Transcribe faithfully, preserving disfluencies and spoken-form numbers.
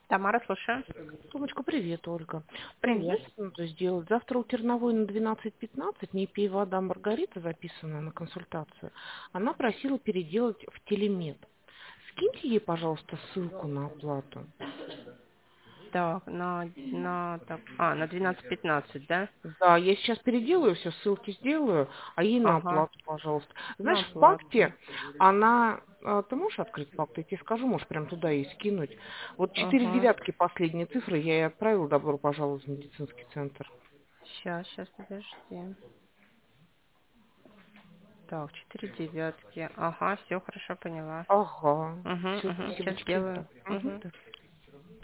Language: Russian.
Тамара, слушаю. Томочка, привет, Ольга. Том, Привет. знаешь, что надо сделать? Завтра у Терновой на двенадцать пятнадцать «Не пей вода» Маргарита, записанная на консультацию, она просила переделать в телемед. Скиньте ей, пожалуйста, ссылку на оплату. Так, на, на, так, а, на двенадцать пятнадцать, да? Да, я сейчас переделаю, все ссылки сделаю, а ей на Ага, оплату, пожалуйста. на Знаешь, в оплату. пакте она... а, Ты можешь открыть пакт? Я тебе скажу, можешь прям туда ей скинуть. Вот четыре Ага. девятки последние цифры я ей отправила. Добро пожаловать в медицинский центр. Сейчас, сейчас, подожди. Так, четыре девятки. Ага, все, хорошо, поняла. Ага. Угу, Все, угу, сейчас спасибочки. сделаю. Мгм, Угу. да.